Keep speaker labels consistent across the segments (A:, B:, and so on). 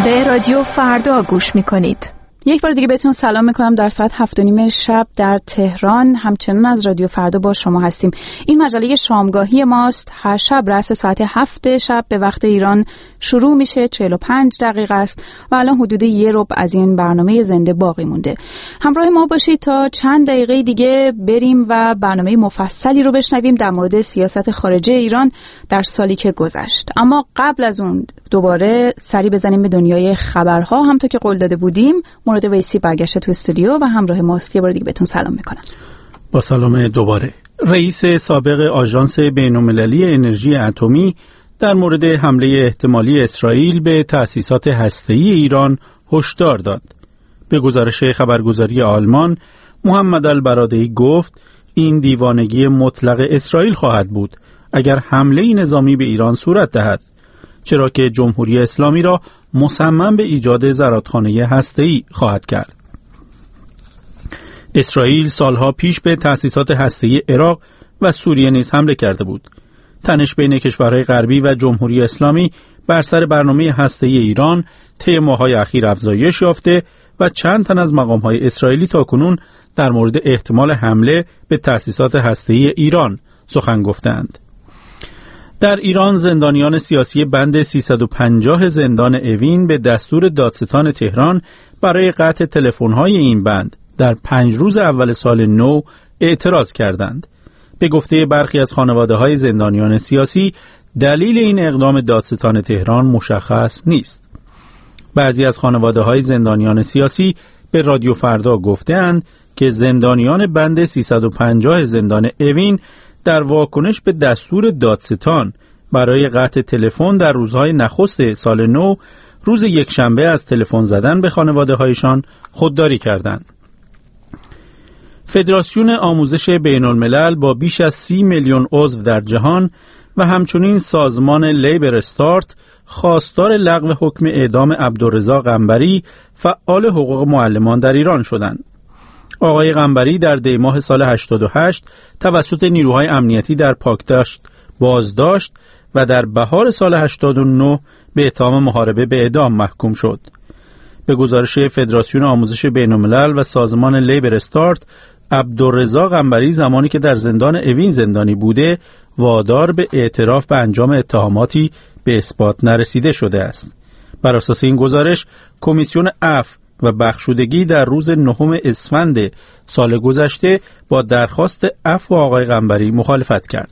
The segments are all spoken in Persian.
A: به رادیو فردا گوش میکنید. یک بار دیگه بهتون سلام میکنم. در ساعت 7:30 شب در تهران همچنان از رادیو فردا با شما هستیم. این مجله شامگاهی ماست. هر شب رأس ساعت 7 شب به وقت ایران شروع میشه. 45 دقیقه است و الان حدود 1 ربع از این برنامه زنده باقی مونده. همراه ما باشید تا چند دقیقه دیگه بریم و برنامه مفصلی رو بشنویم در مورد سیاست خارجه ایران در سالی که گذشت. اما قبل از اون دوباره سری بزنیم به دنیای خبرها. همونطور که قول داده بودیم مراد ویسی برگشته تو استودیو و همراه ماست. یه بار دیگه بهتون سلام میکنم.
B: با سلام دوباره. رئیس سابق آژانس بین‌المللی انرژی اتمی در مورد حمله احتمالی اسرائیل به تأسیسات هسته‌ای ایران هشدار داد. به گزارش خبرگزاری آلمان، محمد البرادعی گفت این دیوانگی مطلق اسرائیل خواهد بود اگر حمله نظامی به ایران صورت دهد، چرا که جمهوری اسلامی را مصمم به ایجاد زرادخانه هسته‌ای خواهد کرد. اسرائیل سالها پیش به تأسیسات هسته‌ای عراق و سوریه نیز حمله کرده بود. تنش بین کشورهای غربی و جمهوری اسلامی بر سر برنامه هسته‌ای ایران طی ماه‌های اخیر افزایش یافته و چند تن از مقام‌های اسرائیلی تاکنون در مورد احتمال حمله به تأسیسات هسته‌ای ایران سخن گفتند. در ایران زندانیان سیاسی بند 350 زندان اوین به دستور دادستان تهران برای قطع تلفن‌های این بند در 5 روز اول سال نو اعتراض کردند. به گفته برخی از خانواده‌های زندانیان سیاسی، دلیل این اقدام دادستان تهران مشخص نیست. بعضی از خانواده‌های زندانیان سیاسی به رادیو فردا گفتند که زندانیان بند 350 زندان اوین در واکنش به دستور دادستان برای قطع تلفن در روزهای نخست سال نو، روز یکشنبه از تلفن زدن به خانواده‌هایشان خودداری کردند. فدراسیون آموزش بین الملل با بیش از 30 میلیون عضو در جهان و همچنین سازمان لیبر استارت خواستار لغو حکم اعدام عبدالرضا قنبری، فعال حقوق معلمان در ایران شدند. آقای قنبری در دی ماه سال 88 توسط نیروهای امنیتی در پاکداشت بازداشت و در بهار سال 89 به اتهام محاربه به اعدام محکوم شد. به گزارش فدراسیون آموزش بین‌الملل و سازمان لیبر استارت، عبدالرضا قنبری زمانی که در زندان اوین زندانی بوده وادار به اعتراف به انجام اتهاماتی به اثبات نرسیده شده است. بر اساس این گزارش، کمیسیون عفو و بخشودگی در روز 9 اسفند سال گذشته با درخواست عفو آقای قنبری مخالفت کرد.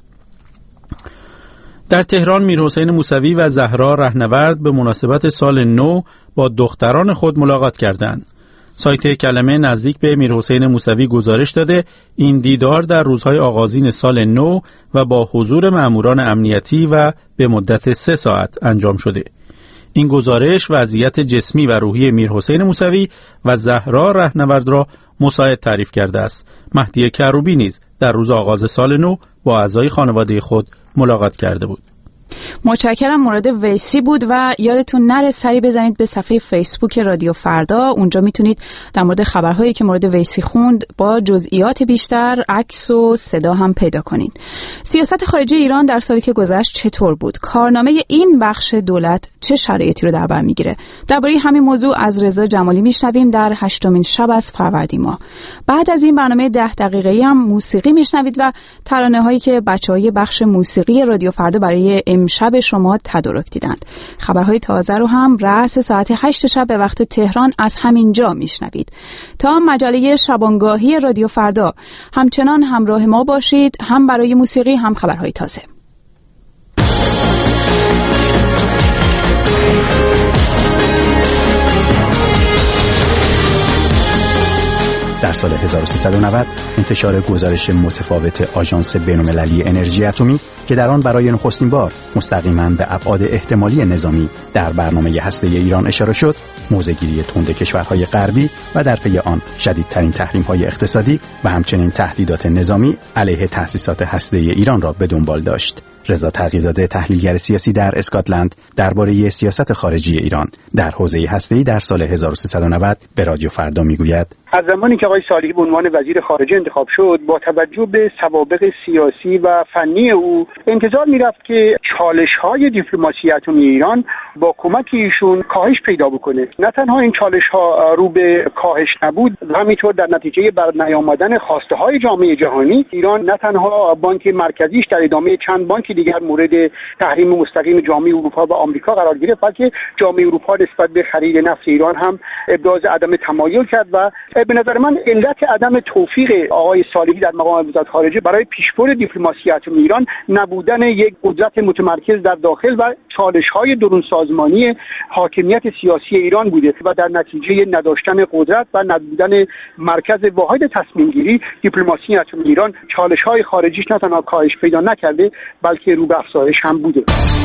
B: در تهران میرحسین موسوی و زهرا رهنورد به مناسبت سال نو با دختران خود ملاقات کردند. سایت کلمه نزدیک به میرحسین موسوی گزارش داده این دیدار در روزهای آغازین سال نو و با حضور مأموران امنیتی و به مدت 3 ساعت انجام شده. این گزارش وضعیت جسمی و روحی میرحسین موسوی و زهرا رهنورد را مساعد تعریف کرده است. مهدی کروبی نیز در روز آغاز سال نو با اعضای خانواده خود ملاقات کرده بود.
A: متشکرم. مراد ویسی بود و یادتون نره سری بزنید به صفحه فیسبوک رادیو فردا. اونجا میتونید در مورد خبرهایی که مراد ویسی خوند با جزئیات بیشتر، عکس و صدا هم پیدا کنید. سیاست خارجی ایران در سالی که گذشت چطور بود؟ کارنامه این بخش دولت چه شرایطی رو در بر میگیره؟ درباره همین موضوع از رضا جمالی میشنویم در 8مین شب از فروردین ماه. بعد از این برنامه 10 دقیقه‌ای هم موسیقی میشنوید و ترانه‌هایی که بچه‌های بخش موسیقی رادیو فردا برای امشب شما تدارک دیدند. خبرهای تازه رو هم رأس ساعت 8 شب به وقت تهران از همین جا میشنوید. تا مجله شبانگاهی رادیو فردا همچنان همراه ما باشید، هم برای موسیقی هم خبرهای تازه.
C: در سال 1390 انتشار گزارش متفاوت آژانس بین‌المللی انرژی اتمی که در آن برای نخستین بار مستقیما به ابعاد احتمالی نظامی در برنامه هسته‌ای ایران اشاره شد، موضع‌گیری تند کشورهای غربی و در پی آن شدیدترین تحریم‌های اقتصادی و همچنین تهدیدات نظامی علیه تأسیسات هسته‌ای ایران را به دنبال داشت. رضا تقی‌زاده تحلیلگر سیاسی در اسکاتلند درباره سیاست خارجی ایران در حوزه هسته‌ای در سال 1390 به رادیو فردا میگوید:
D: از زمانی که آقای صالحی به عنوان وزیر خارجه انتخاب شد، با توجه به سوابق سیاسی و فنی او انتظار می‌رفت که چالش‌های دیپلماسی اتمی ایران با کمک ایشون کاهش پیدا بکنه. نه تنها این چالش‌ها رو به کاهش نبود، همینطور در نتیجه برنیامدن خواسته‌های جامعه جهانی، ایران نه تنها بانک مرکزیش در ادامه چند بانک دیگر مورد تحریم مستقیم جامعه اروپا و آمریکا قرار گرفت، بلکه جامعه اروپا نسبت به خرید نفت ایران هم ابراز عدم تمایل کرد و به نظر من علت عدم توفیق آقای صالحی در مقام وزارت خارجه برای پیشبرد دیپلماسی اتمی ایران نبودن یک قدرت متمرکز در داخل و چالش‌های درون سازمانی حاکمیت سیاسی ایران بوده و در نتیجه نداشتن قدرت و نبودن مرکز واحد تصمیم گیری، دیپلماسی اتمی ایران چالش‌های خارجیش نه تنها کاهش پیدا نکرده بلکه رو به افزایش هم بوده.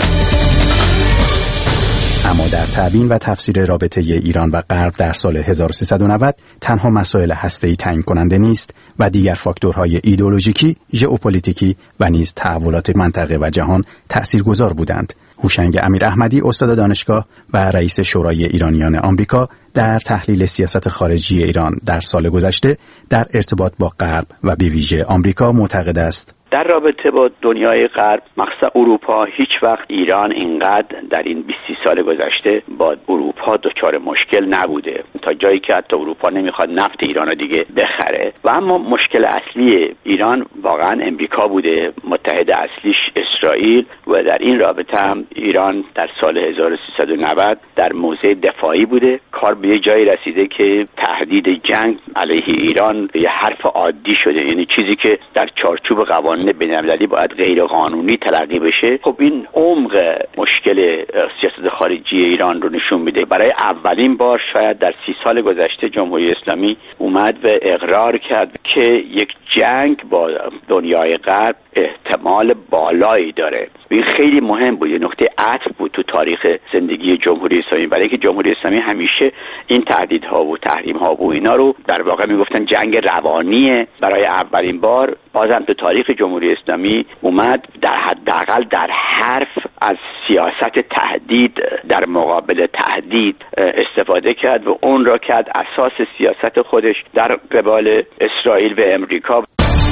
C: اما در تبیین و تفسیر رابطه ایران و غرب در سال 1390 تنها مسائل هسته‌ای تعیین کننده نیست و دیگر فاکتورهای ایدئولوژیکی، ژئوپلیتیکی و نیز تحولات منطقه و جهان تأثیرگذار بودند. هوشنگ امیراحمدی استاد دانشگاه و رئیس شورای ایرانیان آمریکا در تحلیل سیاست خارجی ایران در سال گذشته در ارتباط با غرب و به ویژه آمریکا معتقد است:
E: در رابطه با دنیای غرب، مخصوصا اروپا، هیچ وقت ایران اینقدر در این 20 سال گذشته با اروپا دچار مشکل نبوده، تا جایی که حتی اروپا نمیخواد نفت ایران رو دیگه بخره. و اما مشکل اصلی ایران واقعا امریکا بوده، متحد اصلیش اسرائیل، و در این رابطه هم ایران در سال 1390 در موضع دفاعی بوده. کار به جایی رسیده که تهدید جنگ علیه ایران به حرف عادی شده، یعنی چیزی که در چارچوب قوانین بین‌المللی باید غیر قانونی تلقی بشه. خب این عمق مشکل سیاست خارجی ایران رو نشون میده. برای اولین بار شاید در 30 سال گذشته جمهوری اسلامی اومد و اقرار کرد که یک جنگ با دنیای غرب احتمال بالایی داره. این خیلی مهم بود، یه نقطه عطف بود تو تاریخ زندگی جمهوری اسلامی، برای که جمهوری اسلامی همیشه این تهدیدها و تحریم‌ها و اینا رو در واقع میگفتن جنگ روانیه. برای اولین بار بازم تو تاریخ جمهوری اسلامی اومد در حداقل در حرف از سیاست تهدید در مقابل تهدید استفاده کرد و اون را کرد اساس سیاست خودش در قبال اسرائیل و امریکا.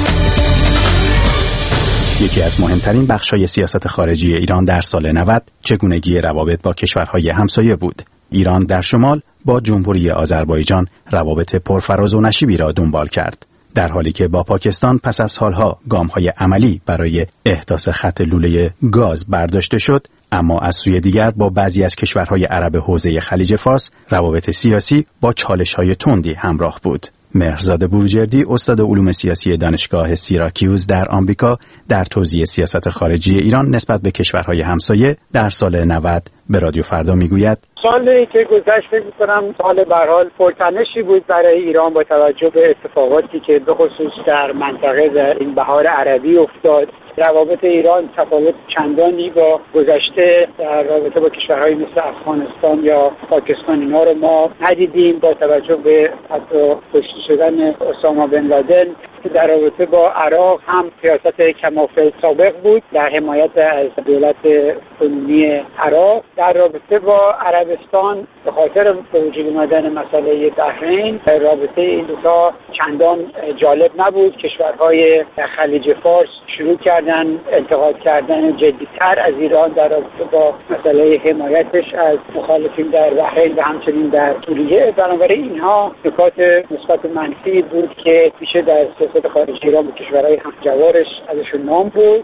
C: یکی از مهمترین بخش‌های سیاست خارجی ایران در سال 90 چگونگی روابط با کشورهای همسایه بود. ایران در شمال با جمهوری آذربایجان روابط پرفراز و نشیبی را دنبال کرد، در حالی که با پاکستان پس از سالها گام‌های عملی برای احداث خط لوله گاز برداشته شد، اما از سوی دیگر با بعضی از کشورهای عرب حوزه خلیج فارس روابط سیاسی با چالش‌های تندی همراه بود. مهرزاد بروجردی استاد علوم سیاسی دانشگاه سیراکیوز در آمریکا در توضیح سیاست خارجی ایران نسبت به کشورهای همسایه در سال 90 به رادیو فردا میگوید:
F: سالی که گذشت می‌کنم سال به هر حال پرتنشی بود برای ایران با توجه به اتفاقاتی که به خصوص در منطقه در این بهار عربی افتاد. روابط ایران تفاوت چندانی با گذشته در رابطه با کشورهای مثل افغانستان یا پاکستان اینا رو ما ندیدیم، با توجه به حتی کشته شدن اسامه بن لادن. در رابطه با عراق هم سیاست کمافل سابق بود در حمایت از دولت کنونی عراق. در رابطه با عربستان به خاطر به وجود اومدن مسئله بحرین رابطه این دوتا چندان جالب نبود. کشورهای خلیج فارس شروع کردن انتقاد کردن جدی‌تر از ایران در رابطه با مسئله حمایتش از مخالفین در بحرین و همچنین در سوریه. بنابراین اینها نکات مثبت منفی بود که میشه در سیاست خارجی ایران به کشورهای همجوارش ازشون نام بود.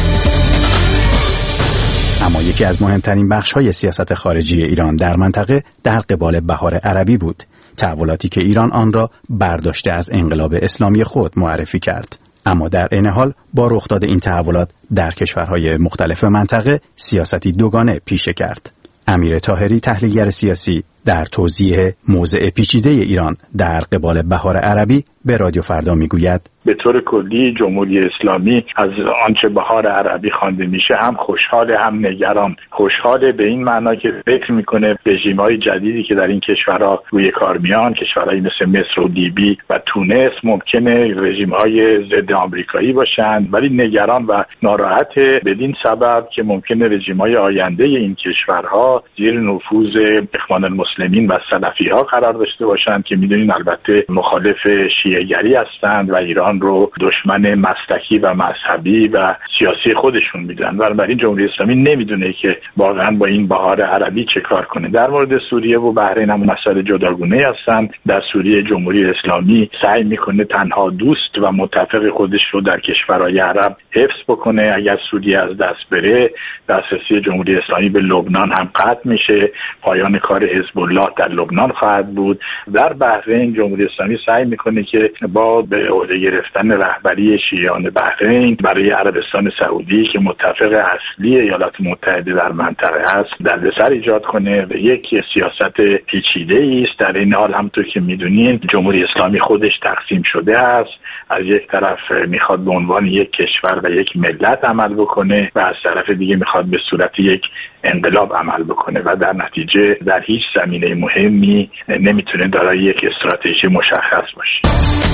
C: اما یکی از مهمترین بخش‌های سیاست خارجی ایران در منطقه در قبال بهار عربی بود، تحولاتی که ایران آن را برداشته از انقلاب اسلامی خود معرفی کرد. اما در عین حال با رخداد این تحولات در کشورهای مختلف منطقه سیاستی دوگانه پیشه کرد. امیر طاهری تحلیلگر سیاسی در توضیح موضع پیچیده ایران در قبال بهار عربی به رادیو فردا میگوید:
G: به طور کلی جمهوری اسلامی از آنچه بهار عربی خوانده میشه هم خوشحال هم نگران. خوشحال به این معنا که فکر میکنه رژیم‌های جدیدی که در این کشورها روی کار میان، کشورهایی مثل مصر و لیبی و تونس، ممکنه رژیم‌های ضد آمریکایی باشند، ولی نگران و ناراحت بدین سبب که ممکنه رژیم‌های آینده این کشورها زیر نفوذ اخوان المسلمین و سلفی‌ها قرار داشته باشند که میدونین البته مخالف شیعه‌گری هستند و ایران رو دشمن مسلکی و مذهبی و سیاسی خودشون میدونن. بنابراین جمهوری اسلامی نمیدونه که واقعا با این بهار عربی چه کار کنه. در مورد سوریه و بحرین هم مسائل جداگونه هستند. در سوریه جمهوری اسلامی سعی میکنه تنها دوست و متفق خودش رو در کشورهای عرب حفظ بکنه. اگر سوریه از دست بره، دسترسی جمهوری اسلامی به لبنان هم قطع میشه، پایان کار حزب الله در لبنان خواهد بود. در بحرین جمهوری اسلامی سعی میکنه که با به عهده گرفتن رهبری شیعیان بحرین برای عربستان سعودی که متفق اصلی ایالات متحده در منطقه است دردسر ایجاد کنه و یک سیاست پیچیده است. در این حال همونطور که میدونین جمهوری اسلامی خودش تقسیم شده است. از یک طرف میخواد به عنوان یک کشور و یک ملت عمل بکنه و از طرف دیگه میخواد به صورت یک انقلاب عمل بکنه و در نتیجه در هیچ زمینه مهمی نمیتونه دارای یک استراتژی مشخص باشه.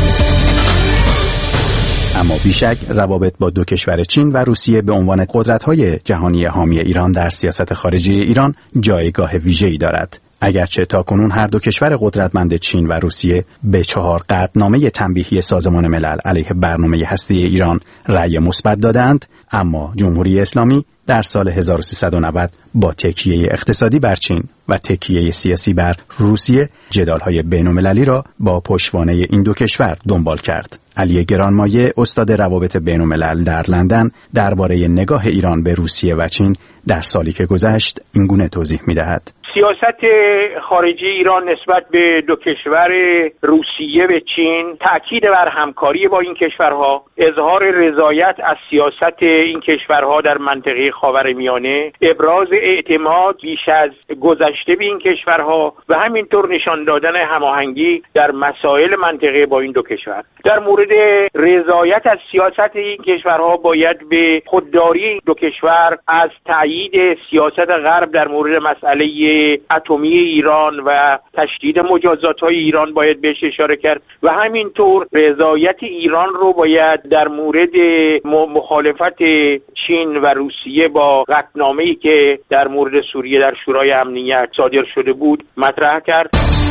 C: اما بیشک روابط با دو کشور چین و روسیه به عنوان قدرت‌های جهانی حامی ایران در سیاست خارجی ایران جایگاه ویژه‌ای دارد. اگرچه تاکنون هر دو کشور قدرتمند چین و روسیه به 4 قطعنامه تنبیهی سازمان ملل علیه برنامه هسته‌ای ایران رأی مثبت دادند، اما جمهوری اسلامی در سال 1390 با تکیه اقتصادی بر چین و تکیه سیاسی بر روسیه جدال‌های بین‌المللی را با پشتوانه این دو کشور دنبال کرد. علی گرانمایه، استاد روابط بین‌الملل در لندن، درباره نگاه ایران به روسیه و چین در سالی که گذشت اینگونه توضیح می‌دهد:
H: سیاست خارجی ایران نسبت به دو کشور روسیه و چین تأکید بر همکاری با این کشورها، اظهار رضایت از سیاست این کشورها در منطقه خاورمیانه، ابراز اعتماد بیش از گذشته به این کشورها و همینطور نشان دادن هماهنگی در مسائل منطقه با این دو کشور. در مورد رضایت از سیاست این کشورها باید به خودداری دو کشور از تأیید سیاست غرب در مورد مسئله اتمی ایران و تشدید مجازات‌های ایران باید بهش اشاره کرد و همینطور رضایت ایران رو باید در مورد مخالفت چین و روسیه با قطعنامه‌ای که در مورد سوریه در شورای امنیت صادر شده بود مطرح کرد.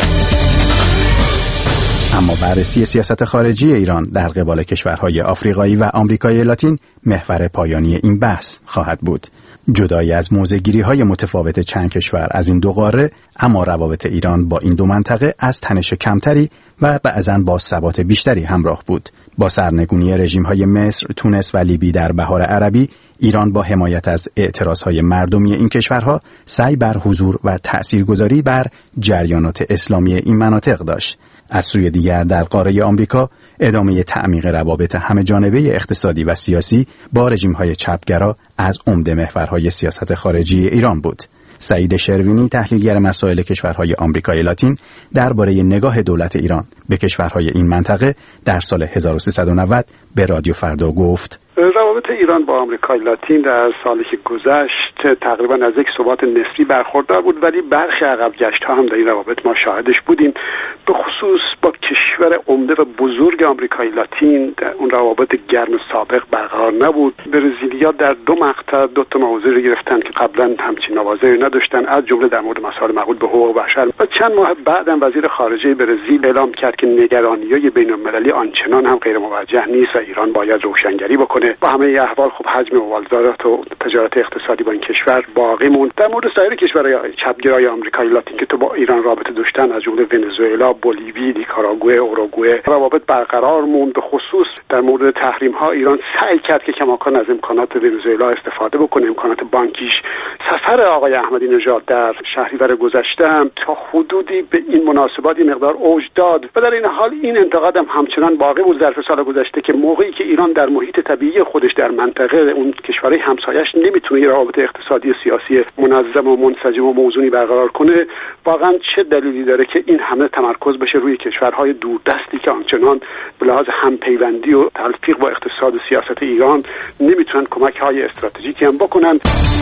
C: اما بررسی سیاست خارجی ایران در قبال کشورهای آفریقایی و آمریکای لاتین محور پایانی این بحث خواهد بود. جدای از موضع‌گیری‌های متفاوت چند کشور از این دو قاره، اما روابط ایران با این دو منطقه از تنش کمتری و بعضاً با ثبات بیشتری همراه بود. با سرنگونی رژیم‌های مصر، تونس و لیبی در بهار عربی، ایران با حمایت از اعتراضهای مردمی این کشورها سعی بر حضور و تأثیرگذاری بر جریانات اسلامی این مناطق داشت. از سوی دیگر در قاره آمریکا ادامه تعمیق روابط همه‌جانبه اقتصادی و سیاسی با رژیم‌های چپگرا از عمده محورهای سیاست خارجی ایران بود. سعید شروینی، تحلیلگر مسائل کشورهای آمریکای لاتین، درباره نگاه دولت ایران به کشورهای این منطقه در سال 1390 به رادیو فردا گفت:
I: روابط ایران با آمریکای لاتین در سالی که گذشت تقریبا از یک ثبات نسبی برخوردار بود، ولی برخی عقب گشت‌ها هم در این روابط ما شاهدش بودیم. به خصوص با کشور عمده و بزرگ آمریکای لاتین اون روابط گرم سابق برقرار نبود. برزیلیا در 2 مقطع 2 تا موضوع رو گرفتن که قبلا همچین نوازی نداشتن، از جمله در مورد مسائل مربوط به حقوق بشر. و چند ماه بعد هم وزیر خارجه برزیل اعلام کرد که نگرانی‌های بین‌المللی آنچنان هم غیر موجه نیست و ایران باید روشنگری بکنه. با همه احوال خب حجم مبادلات و تجارت اقتصادی با این کشور باقی موند. در مورد سایر کشورهای چپگرای آمریکای لاتین که تو با ایران رابطه داشتن، از جمله ونزوئلا، بولیوی، نیکاراگوئه، اوروگوئه، روابط برقرار موند. به خصوص در مورد تحریم‌ها ایران سعی کرد که کماکان از امکانات ونزوئلا استفاده بکنه، امکانات بانکیش. سفر آقای احمدی نژاد در شهریور گذشته هم تا حدودی به این مناسبات مقدار اوج داد و در این حال این انتقاد هم همچنان باقی بود ظرف سال گذشته که موقعی که ایران در محیط طبیعی خودش در منطقه اون کشورهای همسایش نمیتونه یه روابط اقتصادی سیاسی منظم و منسجم و موزونی برقرار کنه، واقعا چه دلیلی داره که این همه تمرکز بشه روی کشورهای دوردستی که آنچنان به لحاظ همپیوندی و تلفیق با اقتصاد و سیاست ایران نمیتونن کمک‌های استراتژیکی هم بکنن.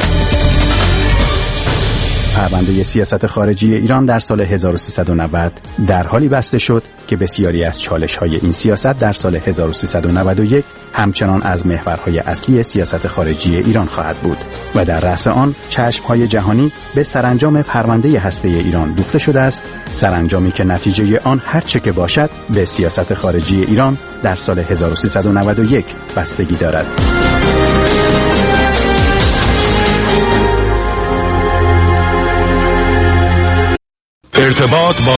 C: پرونده سیاست خارجی ایران در سال 1390 در حالی بسته شد که بسیاری از چالش‌های این سیاست در سال 1391 همچنان از محورهای اصلی سیاست خارجی ایران خواهد بود و در رأس آن چشم‌های جهانی به سرانجام پرونده هسته ایران دوخته شده است، سرانجامی که نتیجه آن هر چه که باشد به سیاست خارجی ایران در سال 1391 بستگی دارد.
J: ارتباط با